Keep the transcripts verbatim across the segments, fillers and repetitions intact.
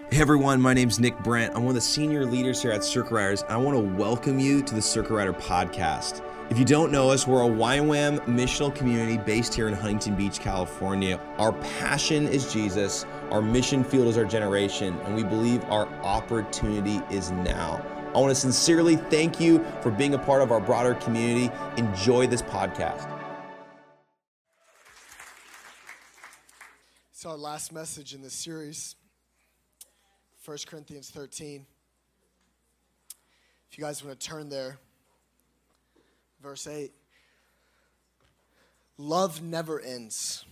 Hey everyone, my name's Nick Brent. I'm one of the senior leaders here at Circle Riders, and I want to welcome you to the Circle Rider podcast. If you don't know us, we're a Y WAM missional community based here in Huntington Beach, California. Our passion is Jesus, our mission field is our generation, and we believe our opportunity is now. I want to sincerely thank you for being a part of our broader community. Enjoy this podcast. It's our last message in this series. First Corinthians thirteen. If you guys want to turn there, verse eight. Love never ends.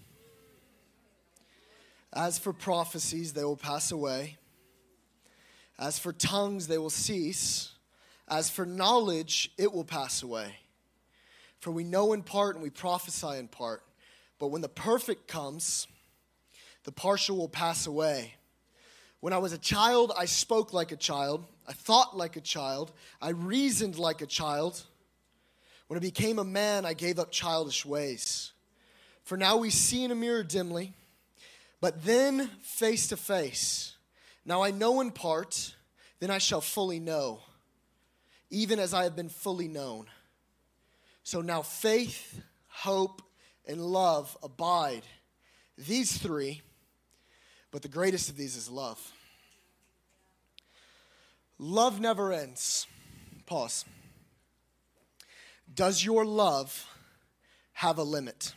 As for prophecies, they will pass away. As for tongues, they will cease. As for knowledge, it will pass away. For we know in part and we prophesy in part. But when the perfect comes, the partial will pass away. When I was a child, I spoke like a child. I thought like a child. I reasoned like a child. When I became a man, I gave up childish ways. For now we see in a mirror dimly, but then face to face. Now I know in part, then I shall fully know, even as I have been fully known. So now faith, hope, and love abide. These three. But the greatest of these is love. Love never ends. Pause. Does your love have a limit?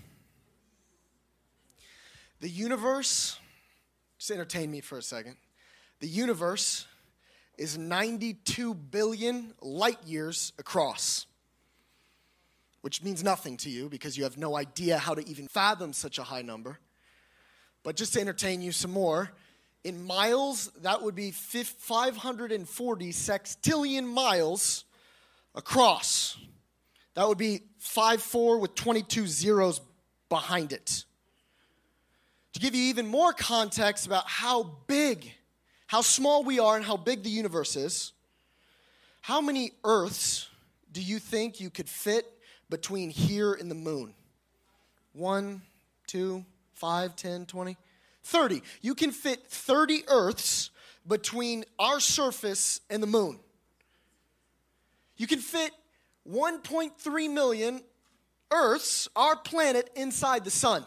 The universe, just entertain me for a second. The universe is ninety-two billion light years across, which means nothing to you because you have no idea how to even fathom such a high number. But just to entertain you some more, in miles, that would be five hundred forty sextillion miles across. That would be five four with twenty-two zeros behind it. To give you even more context about how big, how small we are and how big the universe is, how many Earths do you think you could fit between here and the moon? One, two, five, ten, twenty, thirty. You can fit thirty Earths between our surface and the moon. You can fit one point three million Earths, our planet, inside the sun.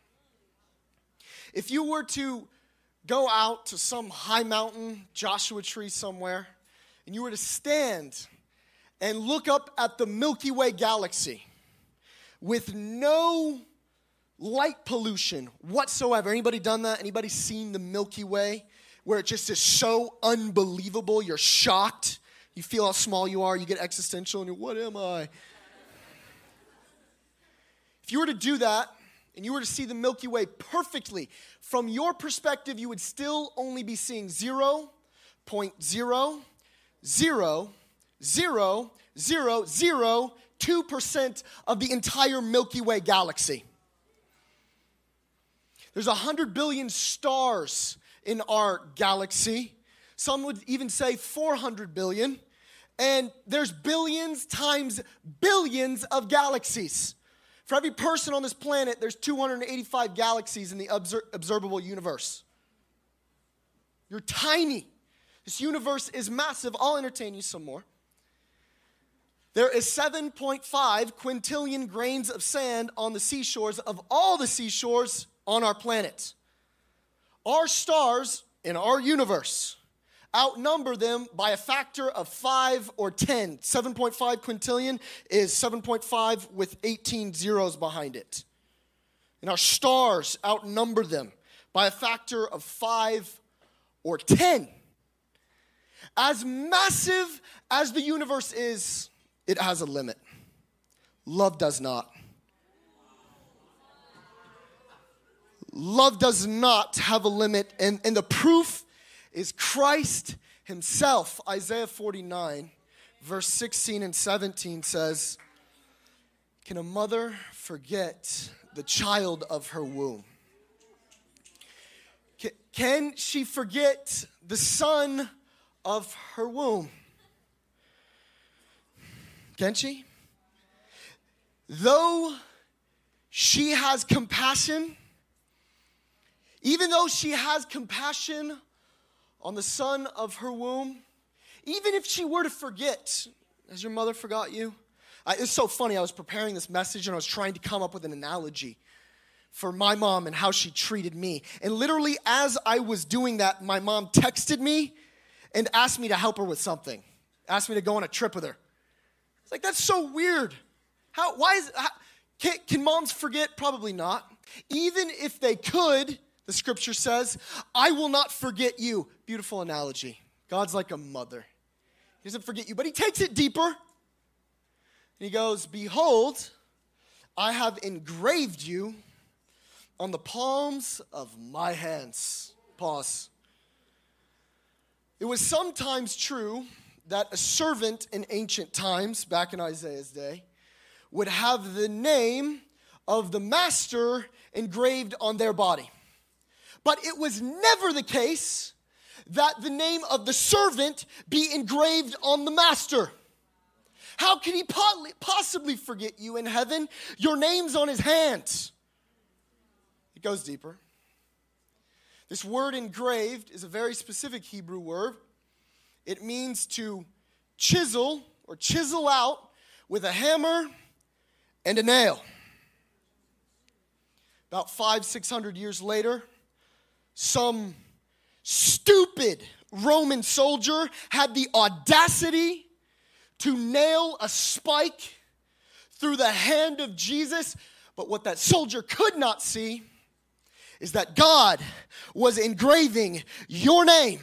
If you were to go out to some high mountain, Joshua Tree somewhere, and you were to stand and look up at the Milky Way galaxy with no light pollution whatsoever. Anybody done that? Anybody seen the Milky Way where it just is so unbelievable? You're shocked. You feel how small you are. You get existential and you're, what am I? If you were to do that and you were to see the Milky Way perfectly, from your perspective, you would still only be seeing zero point zero zero zero zero zero two percent of the entire Milky Way galaxy. There's one hundred billion stars in our galaxy. Some would even say four hundred billion. And there's billions times billions of galaxies. For every person on this planet, there's two hundred eighty-five galaxies in the obser- observable universe. You're tiny. This universe is massive. I'll entertain you some more. There is seven point five quintillion grains of sand on the seashores of all the seashores on our planet. Our stars in our universe outnumber them by a factor of five or ten. seven point five quintillion is seven point five with eighteen zeros behind it. And our stars outnumber them by a factor of five or ten. As massive as the universe is, it has a limit. Love does not. Love does not have a limit, and, and the proof is Christ himself. Isaiah forty-nine, verse sixteen and seventeen says, can a mother forget the child of her womb? Can, can she forget the son of her womb? Can she? Though she has compassion, even though she has compassion on the son of her womb, even if she were to forget, has your mother forgot you? Uh, it's so funny. I was preparing this message and I was trying to come up with an analogy for my mom and how she treated me. And literally as I was doing that, my mom texted me and asked me to help her with something. Asked me to go on a trip with her. It's like, that's so weird. How, why is, how, can, can moms forget? Probably not. Even if they could, the scripture says, I will not forget you. Beautiful analogy. God's like a mother. He doesn't forget you, but he takes it deeper. And he goes, behold, I have engraved you on the palms of my hands. Pause. It was sometimes true that a servant in ancient times, back in Isaiah's day, would have the name of the master engraved on their body. But it was never the case that the name of the servant be engraved on the master. How can he possibly forget you in heaven? Your name's on his hands. It goes deeper. This word engraved is a very specific Hebrew word. It means to chisel or chisel out with a hammer and a nail. About five, six hundred years later, some stupid Roman soldier had the audacity to nail a spike through the hand of Jesus. But what that soldier could not see is that God was engraving your name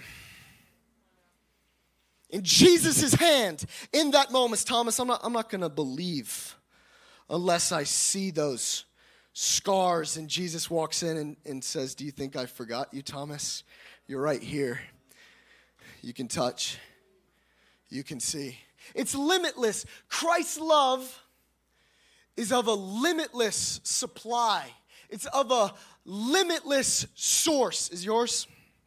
in Jesus' hand in that moment. Thomas, I'm not, I'm not going to believe unless I see those scars. And Jesus walks in and, and says, do you think I forgot you, Thomas? You're right here. You can touch. You can see. It's limitless. Christ's love is of a limitless supply. It's of a limitless source. Is yours?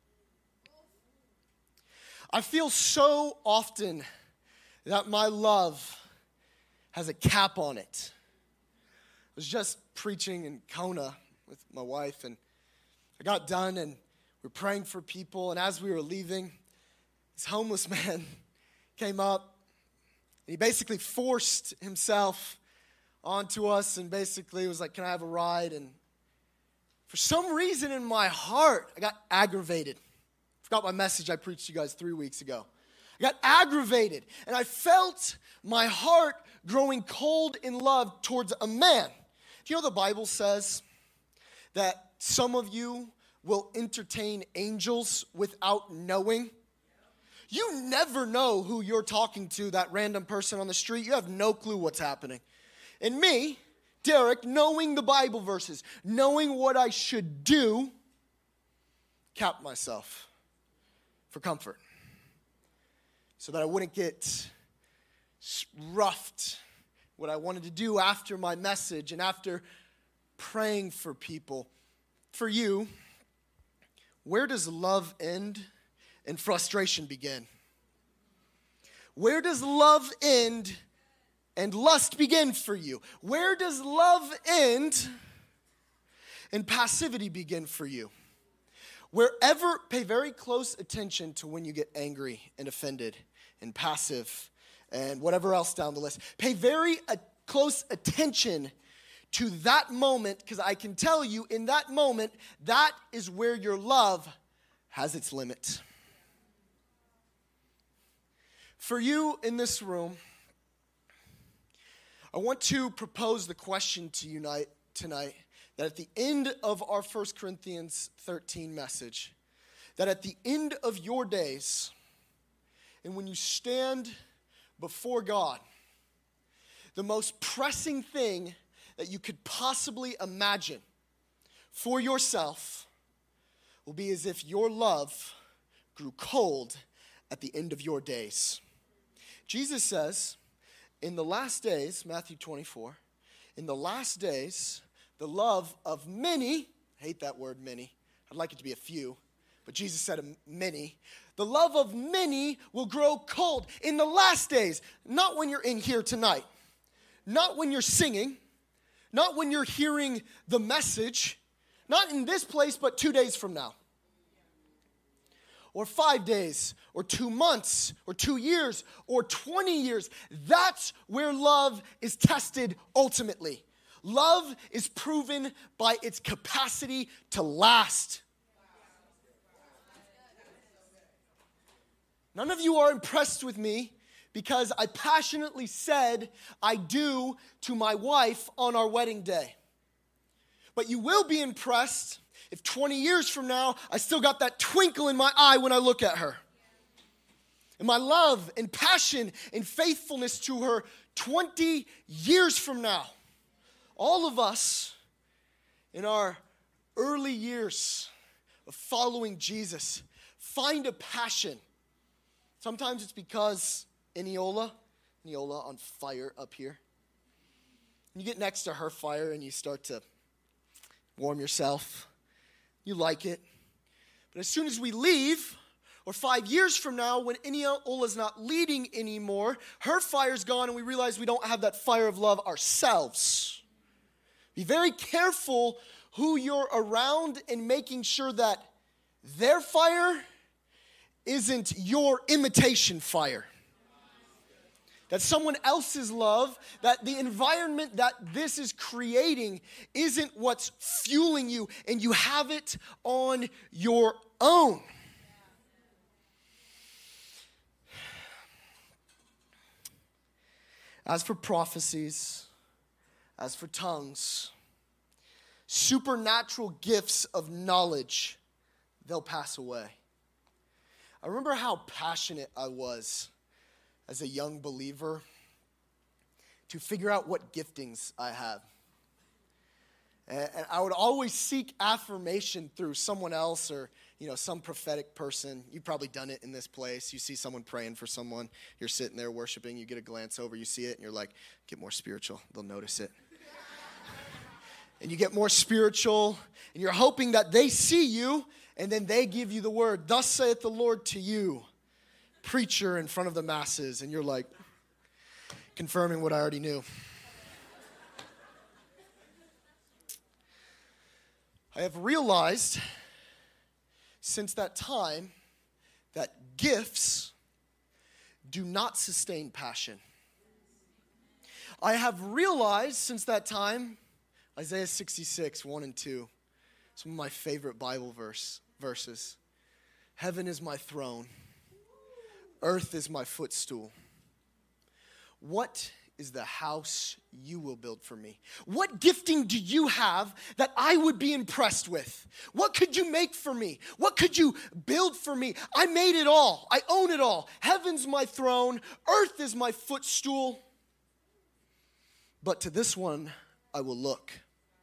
I feel so often that my love has a cap on it. I was just preaching in Kona with my wife, and I got done, and we were praying for people, and as we were leaving, this homeless man came up, and he basically forced himself onto us, and basically was like, can I have a ride? And for some reason in my heart, I got aggravated. Forgot my message I preached to you guys three weeks ago. I got aggravated, and I felt my heart growing cold in love towards a man. Do you know the Bible says that some of you will entertain angels without knowing? You never know who you're talking to, that random person on the street. You have no clue what's happening. And me, Derek, knowing the Bible verses, knowing what I should do, capped myself for comfort so that I wouldn't get roughed. What I wanted to do after my message and after praying for people. For you, where does love end and frustration begin? Where does love end and lust begin for you? Where does love end and passivity begin for you? Wherever, pay very close attention to when you get angry and offended and passive and whatever else down the list. Pay very uh, close attention to that moment, because I can tell you in that moment, that is where your love has its limit. For you in this room, I want to propose the question to you tonight, tonight that at the end of our First Corinthians thirteen message, that at the end of your days, and when you stand before God, the most pressing thing that you could possibly imagine for yourself will be as if your love grew cold at the end of your days. Jesus says, in the last days, Matthew twenty-four, in the last days, the love of many, I hate that word many, I'd like it to be a few, but Jesus said many, the love of many will grow cold in the last days, not when you're in here tonight, not when you're singing, not when you're hearing the message, not in this place, but two days from now. or five days or two months or two years or twenty years. That's where love is tested ultimately. Love is proven by its capacity to last. None of you are impressed with me because I passionately said I do to my wife on our wedding day. But you will be impressed if twenty years from now, I still got that twinkle in my eye when I look at her. And my love and passion and faithfulness to her twenty years from now. All of us in our early years of following Jesus find a passion. Sometimes it's because Eniola, Eniola on fire up here. You get next to her fire and you start to warm yourself. You like it. But as soon as we leave, or five years from now, when Eniola's not leading anymore, her fire's gone and we realize we don't have that fire of love ourselves. Be very careful who you're around and making sure that their fire isn't your imitation fire. That someone else's love, that the environment that this is creating isn't what's fueling you, and you have it on your own. As for prophecies, as for tongues, supernatural gifts of knowledge, they'll pass away. I remember how passionate I was as a young believer to figure out what giftings I have. And I would always seek affirmation through someone else or, you know, some prophetic person. You've probably done it in this place. You see someone praying for someone. You're sitting there worshiping. You get a glance over. You see it, and you're like, get more spiritual. They'll notice it. And you get more spiritual, and you're hoping that they see you, and then they give you the word, thus saith the Lord to you, preacher in front of the masses. And you're like, confirming what I already knew. I have realized since that time that gifts do not sustain passion. I have realized since that time, Isaiah sixty-six, one and two, some of my favorite Bible verse verses. Heaven is my throne, earth is my footstool. What is the house you will build for me? What gifting do you have that I would be impressed with? What could you make for me? What could you build for me? I made it all. I own it all. Heaven's my throne, earth is my footstool. But to this one I will look.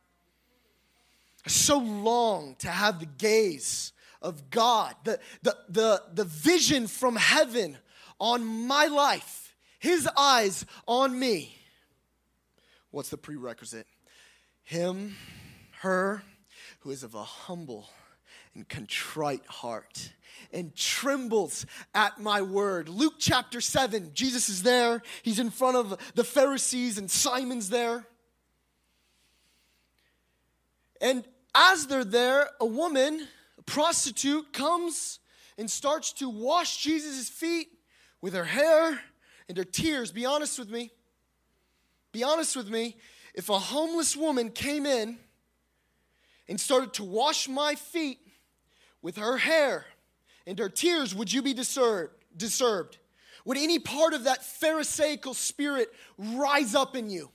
I so long to have the gaze of God, the, the, the, the vision from heaven on my life, his eyes on me. What's the prerequisite? Him, her, who is of a humble and contrite heart and trembles at my word. Luke chapter seven, Jesus is there. He's in front of the Pharisees and Simon's there. And as they're there, a woman, a prostitute, comes and starts to wash Jesus' feet with her hair and her tears. Be honest with me. Be honest with me. If a homeless woman came in and started to wash my feet with her hair and her tears, would you be disturbed? disturbed? Would any part of that Pharisaical spirit rise up in you?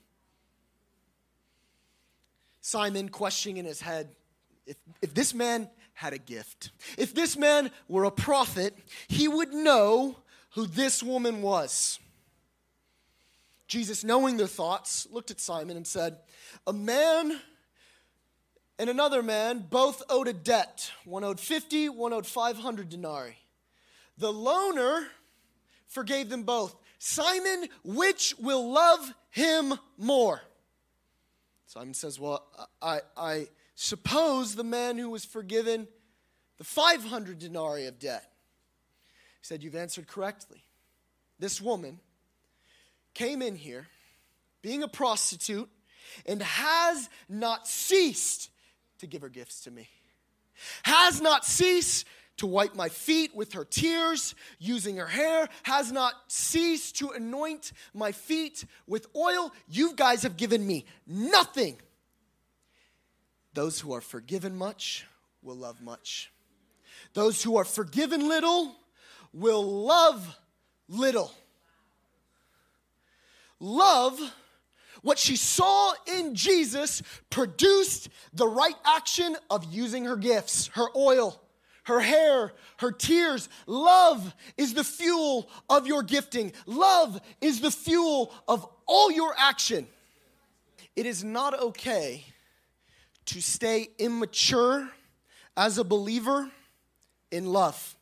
Simon questioning in his head, if, if this man had a gift, if this man were a prophet, he would know who this woman was. Jesus, knowing their thoughts, looked at Simon and said, a man and another man both owed a debt. One owed fifty, one owed five hundred denarii. The loaner forgave them both. Simon, which will love him more? Simon says, well, I, I suppose the man who was forgiven the five hundred denarii of debt. He said, you've answered correctly. This woman came in here being a prostitute and has not ceased to give her gifts to me. Has not ceased to wipe my feet with her tears, using her hair, has not ceased to anoint my feet with oil. You guys have given me nothing. Those who are forgiven much will love much. Those who are forgiven little will love little. Love, what she saw in Jesus, produced the right action of using her gifts, her oil, her hair, her tears. Love is the fuel of your gifting. Love is the fuel of all your action. It is not okay to stay immature as a believer in love.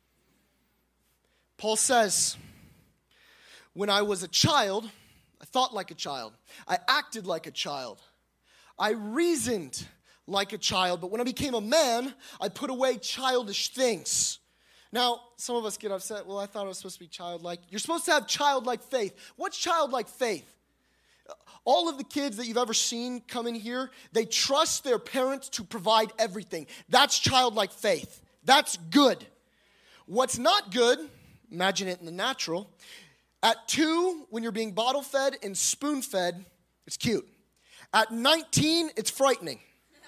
Paul says, when I was a child, I thought like a child. I acted like a child. I reasoned like a child. But when I became a man, I put away childish things. Now, some of us get upset. Well, I thought I was supposed to be childlike. You're supposed to have childlike faith. What's childlike faith? All of the kids that you've ever seen come in here, they trust their parents to provide everything. That's childlike faith. That's good. What's not good, imagine it in the natural. At two, when you're being bottle fed and spoon fed, it's cute. At nineteen, it's frightening.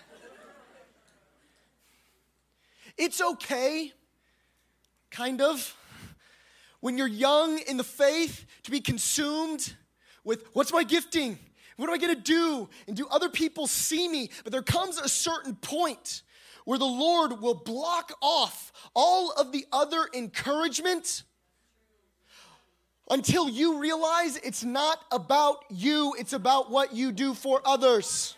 It's okay, kind of, when you're young in the faith, to be consumed with, what's my gifting? What am I going to do? And do other people see me? But there comes a certain point where the Lord will block off all of the other encouragement until you realize it's not about you, it's about what you do for others.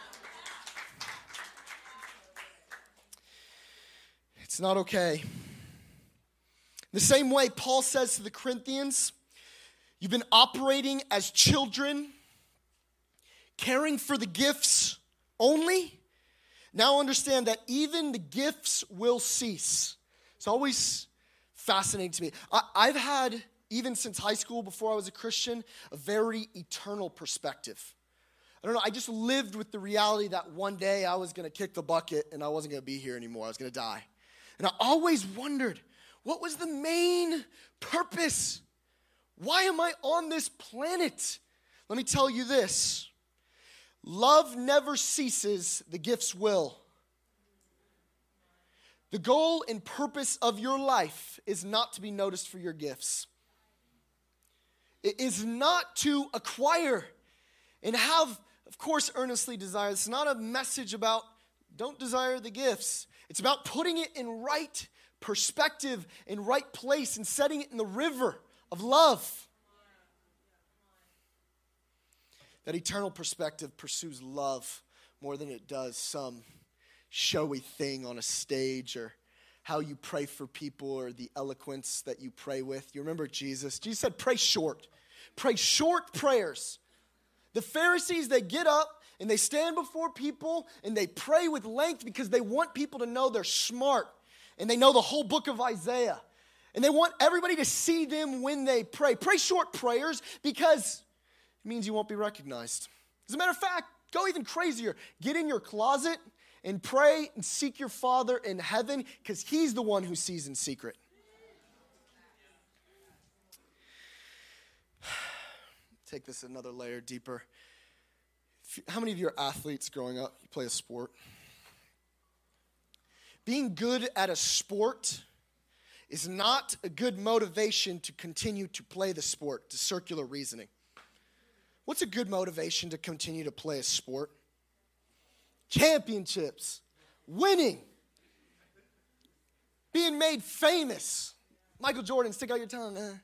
It's not okay. The same way Paul says to the Corinthians, you've been operating as children, caring for the gifts only. Now understand that even the gifts will cease. It's always fascinating to me. I, I've had, even since high school, before I was a Christian, a very eternal perspective. I don't know, I just lived with the reality that one day I was going to kick the bucket and I wasn't going to be here anymore. I was going to die. And I always wondered, what was the main purpose? Why am I on this planet? Let me tell you this. Love never ceases, the gifts will. The goal and purpose of your life is not to be noticed for your gifts. It is not to acquire and have, of course, earnestly desire. It's not a message about don't desire the gifts. It's about putting it in right perspective, in right place, and setting it in the river of love. That eternal perspective pursues love more than it does some showy thing on a stage or how you pray for people or the eloquence that you pray with. You remember Jesus? Jesus said, pray short. Pray short prayers. The Pharisees, they get up and they stand before people and they pray with length because they want people to know they're smart and they know the whole book of Isaiah. And they want everybody to see them when they pray. Pray short prayers because it means you won't be recognized. As a matter of fact, go even crazier. Get in your closet and pray and seek your Father in heaven because He's the one who sees in secret. Take this another layer deeper. How many of you are athletes growing up? You play a sport. Being good at a sport is not a good motivation to continue to play the sport, to circular reasoning. What's a good motivation to continue to play a sport? Championships, winning, being made famous. Michael Jordan, stick out your tongue. Uh.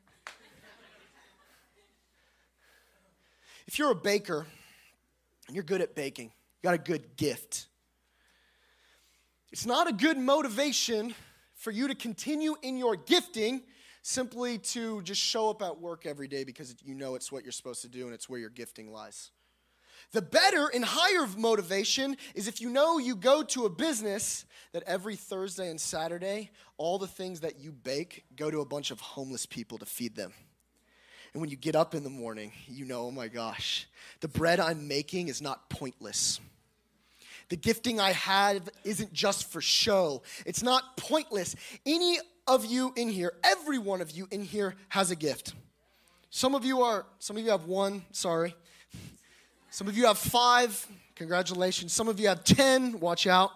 If you're a baker and you're good at baking, you got a good gift, it's not a good motivation for you to continue in your gifting simply to just show up at work every day because you know it's what you're supposed to do and it's where your gifting lies. The better and higher motivation is if you know you go to a business that every Thursday and Saturday, all the things that you bake go to a bunch of homeless people to feed them. And when you get up in the morning, you know, oh my gosh, the bread I'm making is not pointless. The gifting I have isn't just for show. It's not pointless. Any of you in here, every one of you in here has a gift. Some of you are, some of you have one, sorry. Some of you have five, congratulations. Some of you have ten, watch out.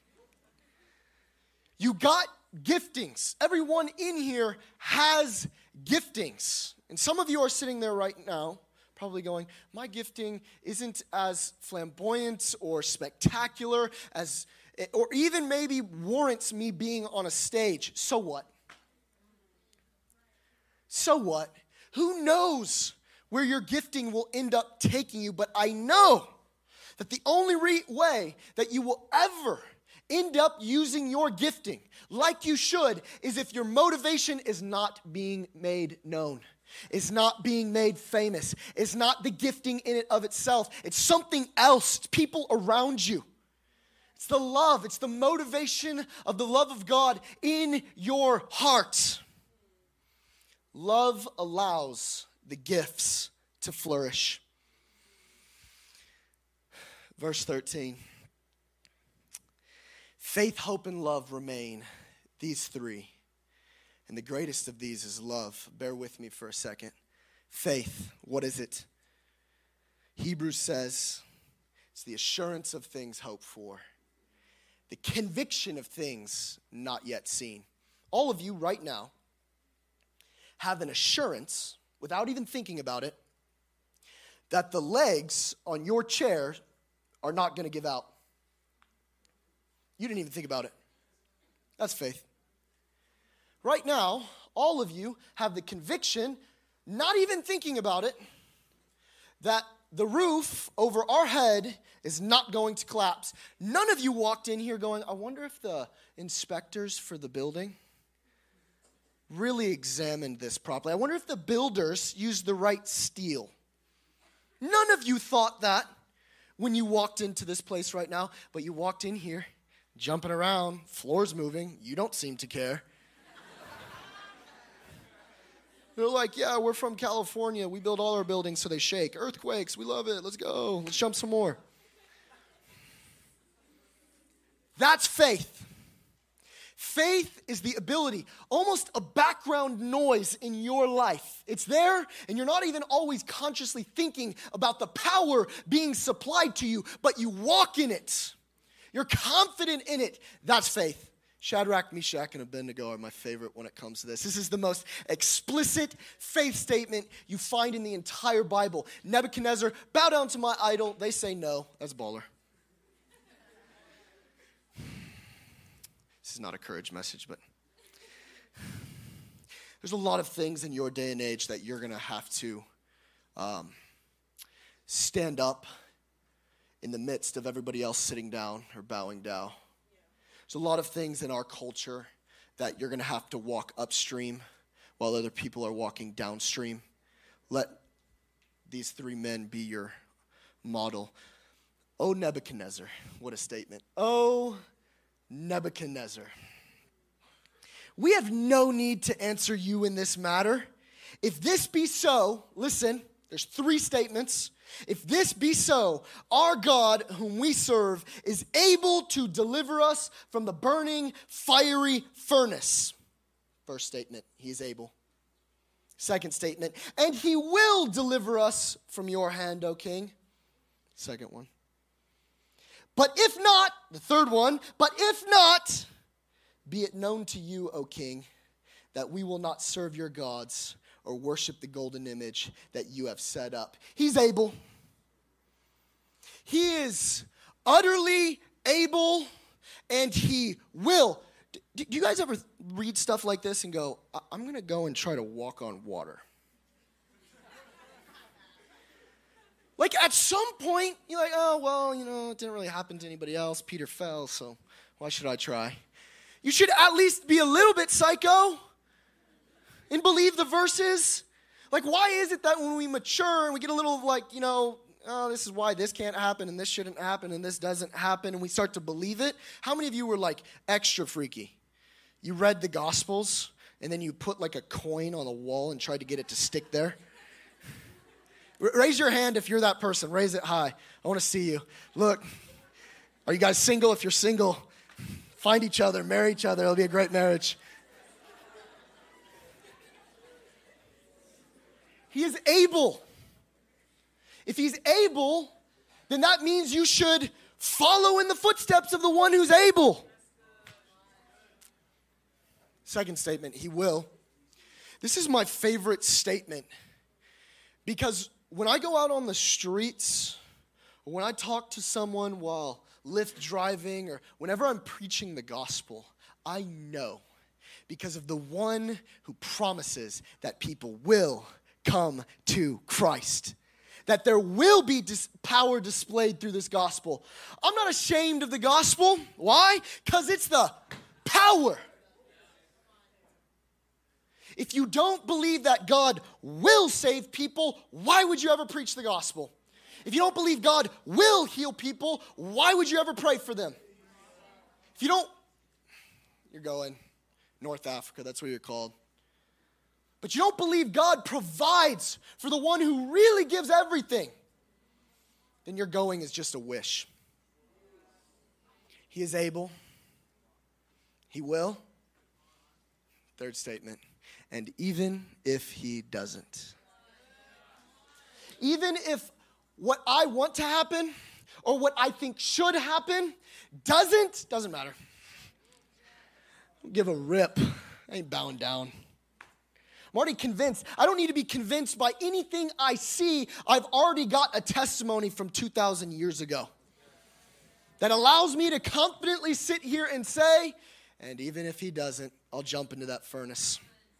You got giftings. Everyone in here has giftings. And some of you are sitting there right now, probably going, my gifting isn't as flamboyant or spectacular as, or even maybe warrants me being on a stage. So what? So what? Who knows where your gifting will end up taking you? But I know that the only re- way that you will ever end up using your gifting like you should is if your motivation is not being made known. It's not being made famous. It's not the gifting in it of itself. It's something else. It's people around you. It's the love. It's the motivation of the love of God in your heart. Love allows the gifts to flourish. Verse thirteen. Faith, hope, and love remain, these three. And the greatest of these is love. Bear with me for a second. Faith, what is it? Hebrews says it's the assurance of things hoped for, the conviction of things not yet seen. All of you right now have an assurance, without even thinking about it, that the legs on your chair are not going to give out. You didn't even think about it. That's faith. Right now, all of you have the conviction, not even thinking about it, that the roof over our head is not going to collapse. None of you walked in here going, I wonder if the inspectors for the building really examined this properly. I wonder if the builders used the right steel. None of you thought that when you walked into this place right now, but you walked in here, jumping around, floors moving, you don't seem to care. They're like, yeah, we're from California. We build all our buildings so they shake. Earthquakes, we love it. Let's go. Let's jump some more. That's faith. Faith is the ability, almost a background noise in your life. It's there, and you're not even always consciously thinking about the power being supplied to you, but you walk in it. You're confident in it. That's faith. Shadrach, Meshach, and Abednego are my favorite when it comes to this. This is the most explicit faith statement you find in the entire Bible. Nebuchadnezzar, bow down to my idol. They say no. That's baller. This is not a courage message, but there's a lot of things in your day and age that you're going to have to um, stand up in the midst of everybody else sitting down or bowing down. There's a lot of things in our culture that you're going to have to walk upstream while other people are walking downstream. Let these three men be your model. Oh, Nebuchadnezzar, what a statement. Oh, Nebuchadnezzar. We have no need to answer you in this matter. If this be so, listen, there's three statements. If this be so, our God whom we serve is able to deliver us from the burning, fiery furnace. First statement, he is able. Second statement, and he will deliver us from your hand, O king. Second one. But if not, the third one, but if not, be it known to you, O king, that we will not serve your gods or worship the golden image that you have set up. He's able. He is utterly able, and he will. Do you guys ever read stuff like this and go, I'm going to go and try to walk on water? Like at some point, you're like, oh, well, you know, it didn't really happen to anybody else. Peter fell, so why should I try? You should at least be a little bit psycho and believe the verses. Like, why is it that when we mature and we get a little like, you know, oh, this is why this can't happen and this shouldn't happen and this doesn't happen, and we start to believe it? How many of you were like extra freaky? You read the Gospels and then you put like a coin on the wall and tried to get it to stick there? Raise your hand if you're that person. Raise it high. I want to see you. Look, Are you guys single? If you're single, find each other, marry each other. It'll be a great marriage. He is able. If he's able, then that means you should follow in the footsteps of the one who's able. Second statement, he will. This is my favorite statement because when I go out on the streets, or when I talk to someone while Lyft driving, or whenever I'm preaching the gospel, I know because of the one who promises that people will come to Christ, that there will be dis- power displayed through this gospel. I'm not ashamed of the gospel. Why? Because it's the power. If you don't believe that God will save people, why would you ever preach the gospel? If you don't believe God will heal people, why would you ever pray for them? If you don't, you're going North Africa, that's what you're called. But you don't believe God provides for the one who really gives everything, then your going is just a wish. He is able. He will. Third statement. And even if he doesn't. Even if what I want to happen or what I think should happen doesn't, doesn't matter. Don't give a rip. I ain't bowing down. I'm already convinced. I don't need to be convinced by anything I see. I've already got a testimony from two thousand years ago that allows me to confidently sit here and say, and even if he doesn't, I'll jump into that furnace.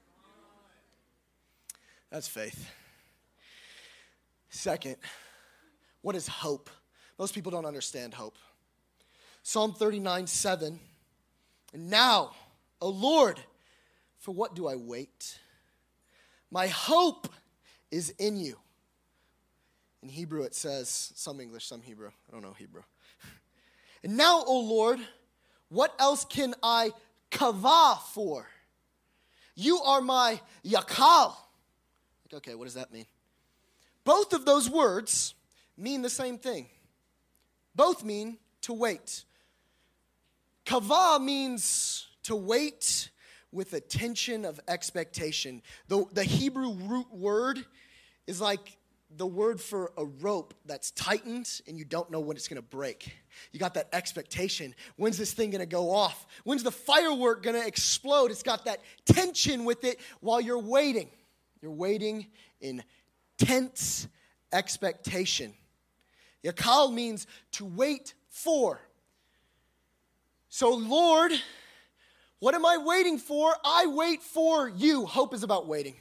That's faith. Second, what is hope? Most people don't understand hope. Psalm thirty-nine, seven. And now, O Lord, for what do I wait? My hope is in you. In Hebrew it says, some English, some Hebrew. I don't know Hebrew. And now, O Lord, what else can I kavah for? You are my yakal. Okay, what does that mean? Both of those words mean the same thing. Both mean to wait. Kavah means to wait with a tension of expectation. The, the Hebrew root word is like the word for a rope that's tightened and you don't know when it's going to break. You got that expectation. When's this thing going to go off? When's the firework going to explode? It's got that tension with it while you're waiting. You're waiting in tense expectation. Yakal means to wait for. So, Lord, what am I waiting for? I wait for you. Hope is about waiting.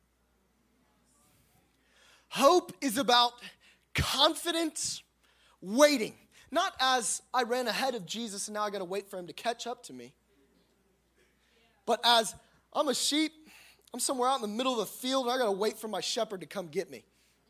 Hope is about confident waiting. Not as I ran ahead of Jesus and now I got to wait for him to catch up to me. But as I'm a sheep, I'm somewhere out in the middle of the field and I got to wait for my shepherd to come get me.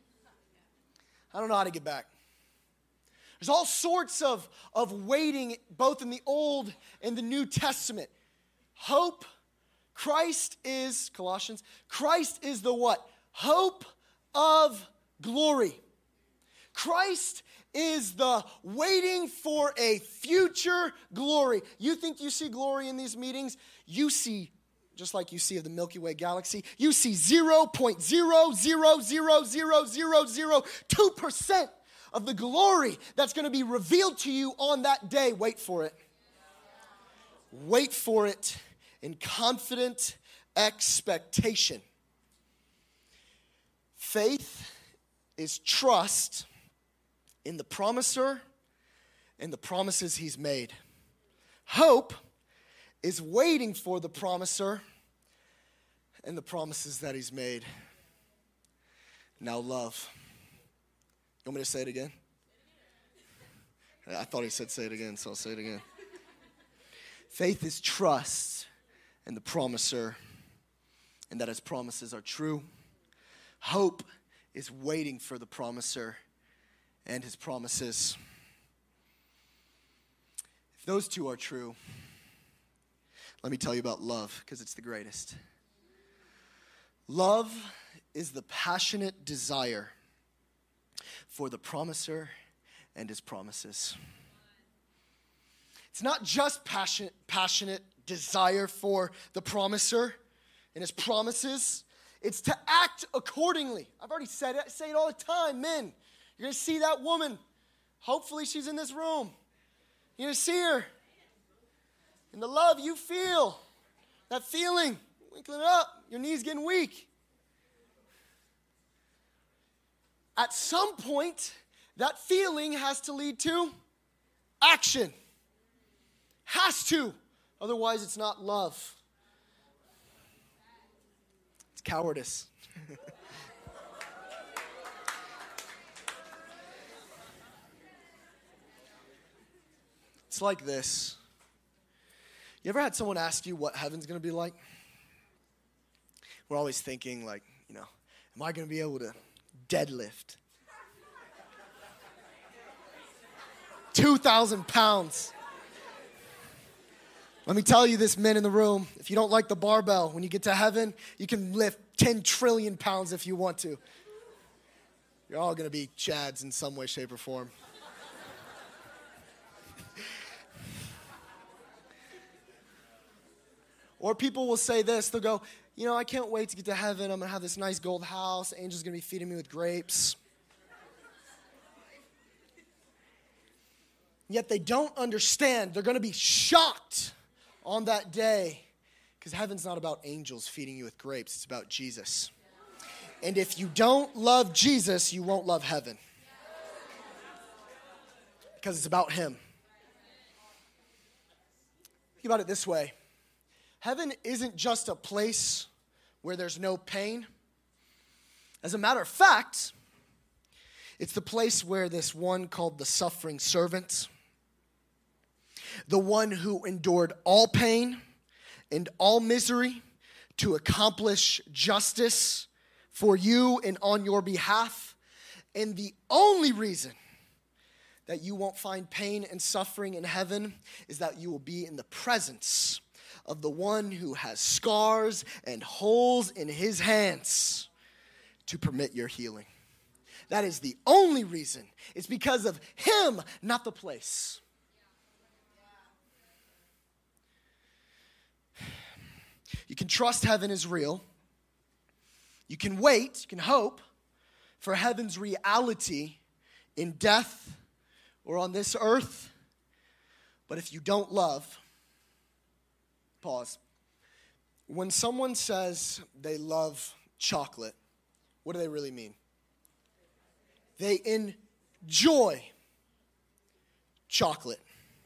I don't know how to get back. There's all sorts of, of waiting both in the Old and the New Testament. Hope, Christ is, Colossians, Christ is the what? Hope of glory. Christ is the waiting for a future glory. You think you see glory in these meetings? You see, just like you see of the Milky Way galaxy, you see zero point zero zero zero zero zero zero two percent of the glory that's going to be revealed to you on that day. Wait for it. Wait for it in confident expectation. Faith is trust in the promiser and the promises he's made. Hope is waiting for the promiser and the promises that he's made. Now love. You want me to say it again? I thought he said say it again, so I'll say it again. Faith is trust in the promiser and that his promises are true. Hope is waiting for the promiser and his promises. If those two are true, let me tell you about love, because it's the greatest. Love is the passionate desire for the promiser and his promises. It's not just passionate, passionate desire for the promiser and his promises. It's to act accordingly. I've already said it. I say it all the time. Men, you're going to see that woman. Hopefully she's in this room. You're going to see her. And the love you feel, that feeling, winkling up, your knees getting weak. At some point, that feeling has to lead to action. Has to. Otherwise, it's not love. It's cowardice. It's like this. You ever had someone ask you what heaven's going to be like? We're always thinking like, you know, am I going to be able to deadlift two thousand pounds? Let me tell you this, men in the room, if you don't like the barbell, when you get to heaven, you can lift ten trillion pounds if you want to. You're all going to be Chads in some way, shape, or form. Or people will say this, they'll go, you know, I can't wait to get to heaven. I'm going to have this nice gold house. Angel's going to be feeding me with grapes. Yet they don't understand. They're going to be shocked on that day because heaven's not about angels feeding you with grapes. It's about Jesus. And if you don't love Jesus, you won't love heaven. Because it's about him. Think about it this way. Heaven isn't just a place where there's no pain. As a matter of fact, it's the place where this one called the suffering servant, the one who endured all pain and all misery to accomplish justice for you and on your behalf. And the only reason that you won't find pain and suffering in heaven is that you will be in the presence of the one who has scars and holes in his hands to permit your healing. That is the only reason. It's because of him, not the place. You can trust heaven is real. You can wait, you can hope for heaven's reality in death or on this earth. But if you don't love, pause. When someone says they love chocolate, what do they really mean? They enjoy chocolate.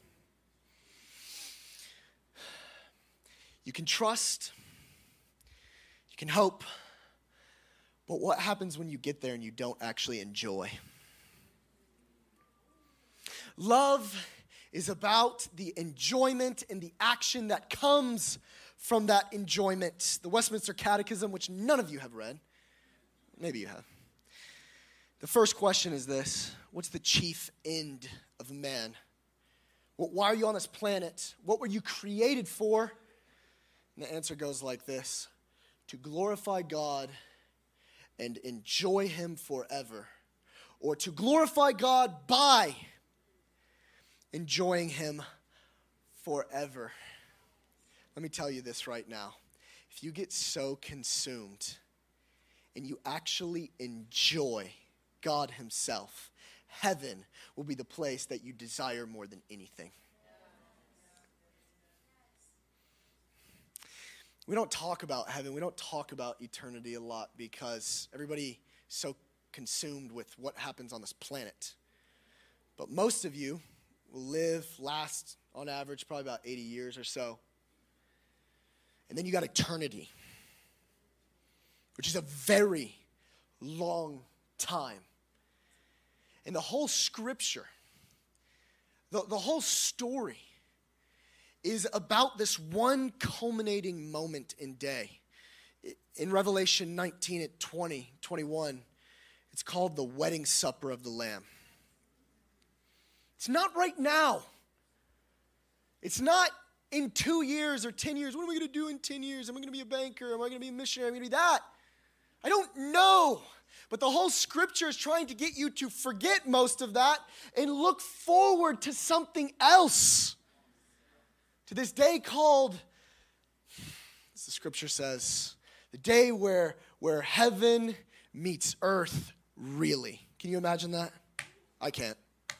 You can trust, you can hope, but what happens when you get there and you don't actually enjoy? Love is about the enjoyment and the action that comes from that enjoyment. The Westminster Catechism, which none of you have read, maybe you have. The first question is this: what's the chief end of man? Why are you on this planet? What were you created for? And the answer goes like this: to glorify God and enjoy him forever, or to glorify God by enjoying him forever. Let me tell you this right now. If you get so consumed and you actually enjoy God himself, heaven will be the place that you desire more than anything. We don't talk about heaven. We don't talk about eternity a lot because everybody is so consumed with what happens on this planet. But most of you will live, last, on average, probably about eighty years or so. And then you got eternity, which is a very long time. And the whole scripture, the, the whole story is about this one culminating moment in day. In Revelation nineteen at twenty, twenty-one, it's called the wedding supper of the Lamb. It's not right now. It's not in two years or ten years. What am I going to do in ten years? Am I going to be a banker? Am I going to be a missionary? Am I going to be that? I don't know. But the whole scripture is trying to get you to forget most of that and look forward to something else. to this day called, as the scripture says, the day where, where heaven meets earth really. Can you imagine that? I can't.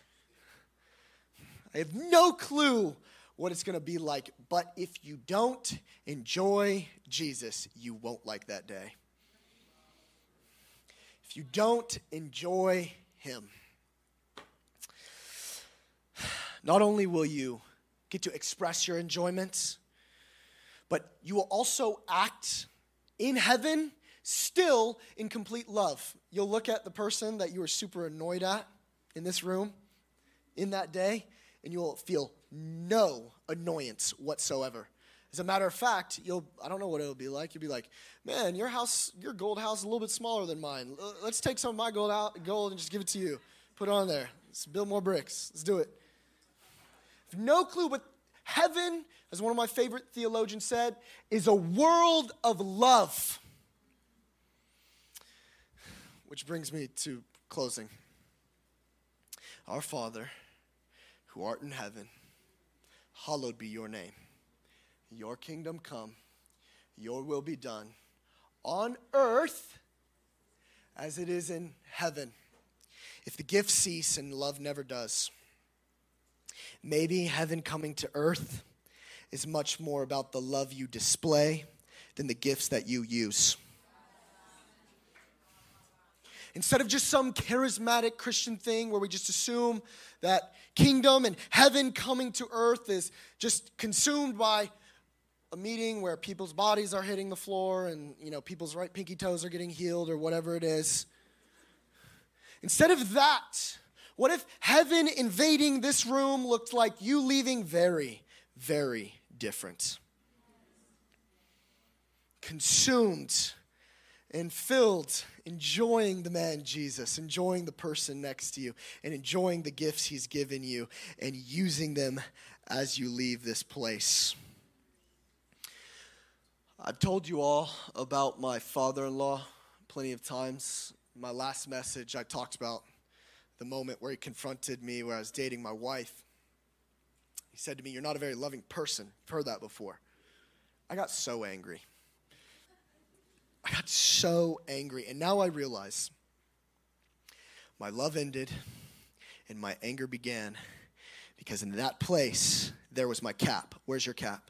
I have no clue what it's going to be like, but if you don't enjoy Jesus, you won't like that day. If you don't enjoy him, not only will you get to express your enjoyment, but you will also act in heaven still in complete love. You'll look at the person that you were super annoyed at in this room in that day, and you'll feel no annoyance whatsoever. As a matter of fact, you'll, I don't know what it'll be like. You'll be like, man, your house, your gold house is a little bit smaller than mine. Let's take some of my gold out, gold and just give it to you. Put it on there. Let's build more bricks. Let's do it. No clue, but heaven, as one of my favorite theologians said, is a world of love. Which brings me to closing. Our Father, who art in heaven, hallowed be your name. Your kingdom come, your will be done, on earth as it is in heaven. If the gifts cease and love never does, maybe heaven coming to earth is much more about the love you display than the gifts that you use. Instead of just some charismatic Christian thing where we just assume that kingdom and heaven coming to earth is just consumed by a meeting where people's bodies are hitting the floor and, you know, people's right pinky toes are getting healed or whatever it is. Instead of that, what if heaven invading this room looked like you leaving very, very different? Consumed and filled, enjoying the man Jesus, enjoying the person next to you, and enjoying the gifts he's given you, and using them as you leave this place. I've told you all about my father-in-law plenty of times. In my last message, I talked about the moment where he confronted me where I was dating my wife. He said to me, "You're not a very loving person." I've heard that before. I got so angry. I got so angry. And now I realize my love ended and my anger began because in that place, there was my cap. Where's your cap?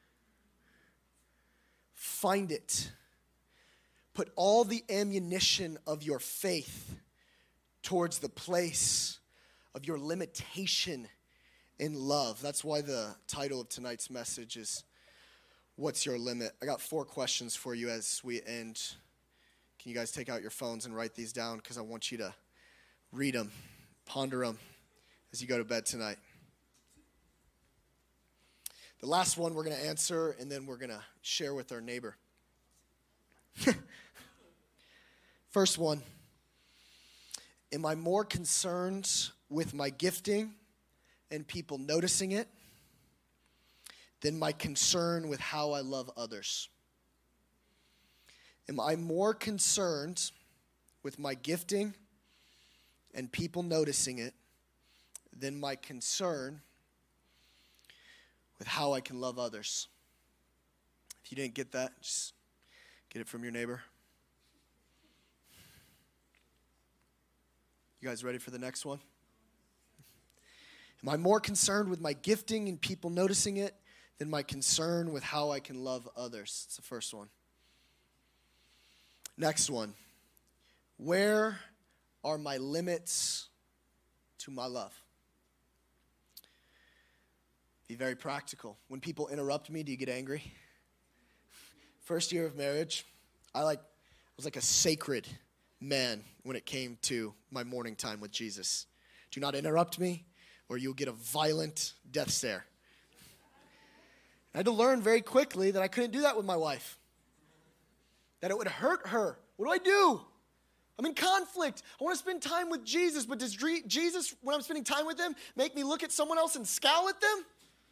Find it. Put all the ammunition of your faith towards the place of your limitation in love. That's why the title of tonight's message is, What's Your Limit? I got four questions for you as we end. Can you guys take out your phones and write these down? Because I want you to read them, ponder them as you go to bed tonight. The last one we're going to answer, and then we're going to share with our neighbor. First one, am I more concerned with my gifting and people noticing it than my concern with how I love others? Am I more concerned with my gifting and people noticing it than my concern with how I can love others? If you didn't get that, just get it from your neighbor. You guys ready for the next one? Am I more concerned with my gifting and people noticing it than my concern with how I can love others? It's the first one. Next one. Where are my limits to my love? Be very practical. When people interrupt me, do you get angry? First year of marriage, I like was like a sacred man when it came to my morning time with Jesus. Do not interrupt me, or you'll get a violent death stare. I had to learn very quickly that I couldn't do that with my wife. That it would hurt her. What do I do? I'm in conflict. I want to spend time with Jesus, but does Jesus, when I'm spending time with him, make me look at someone else and scowl at them?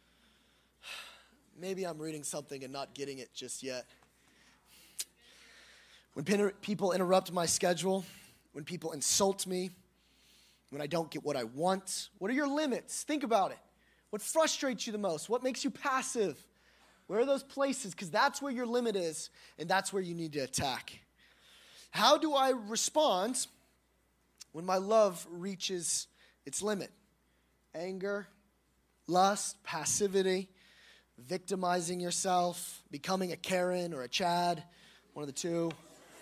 Maybe I'm reading something and not getting it just yet. When people interrupt my schedule, when people insult me, when I don't get what I want, what are your limits? Think about it. What frustrates you the most? What makes you passive? Where are those places? Because that's where your limit is, and that's where you need to attack. How do I respond when my love reaches its limit? Anger, lust, passivity, victimizing yourself, becoming a Karen or a Chad, one of the two.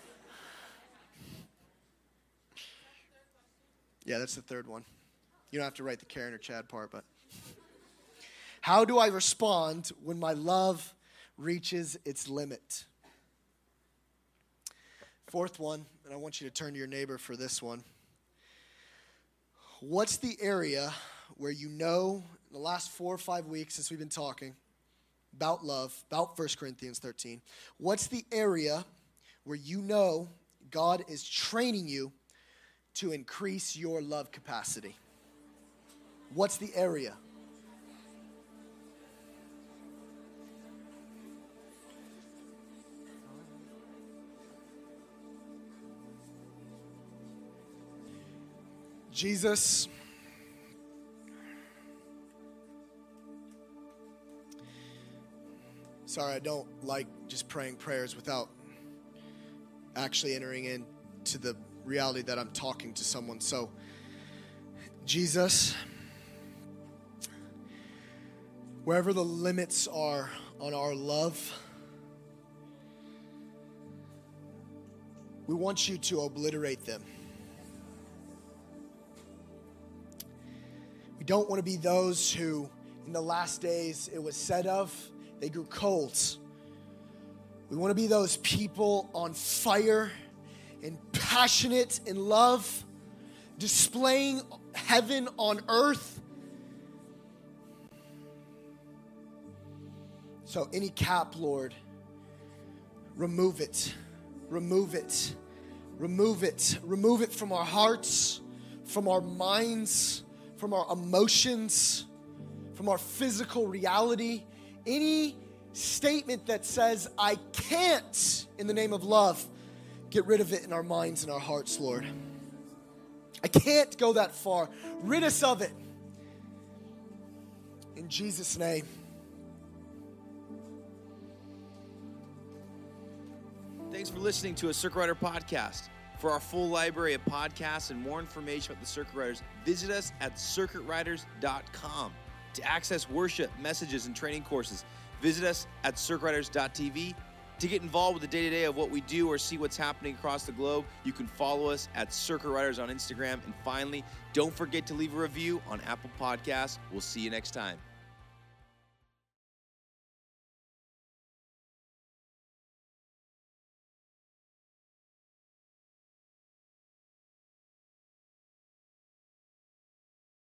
Yeah, that's the third one. You don't have to write the Karen or Chad part, but. How do I respond when my love reaches its limit? Fourth one, and I want you to turn to your neighbor for this one. What's the area where you know in the last four or five weeks since we've been talking about love, about First Corinthians thirteen, what's the area where you know God is training you to increase your love capacity? What's the area? Jesus, sorry, I don't like just praying prayers without actually entering into the reality that I'm talking to someone. So, Jesus, wherever the limits are on our love, we want you to obliterate them. We don't want to be those who, in the last days, it was said of, they grew cold. We want to be those people on fire and passionate in love, displaying heaven on earth. So any cap, Lord, remove it, remove it, remove it, remove it from our hearts, from our minds, from our emotions, from our physical reality. Any statement that says, I can't, in the name of love, get rid of it in our minds and our hearts, Lord. I can't go that far. Rid us of it. In Jesus' name. Thanks for listening to a Circuit Rider podcast. For our full library of podcasts and more information about the Circuit Riders, visit us at circuit riders dot com. To access worship, messages, and training courses, visit us at circuit riders dot t v. To get involved with the day-to-day of what we do or see what's happening across the globe, you can follow us at Circuit Riders on Instagram. And finally, don't forget to leave a review on Apple Podcasts. We'll see you next time.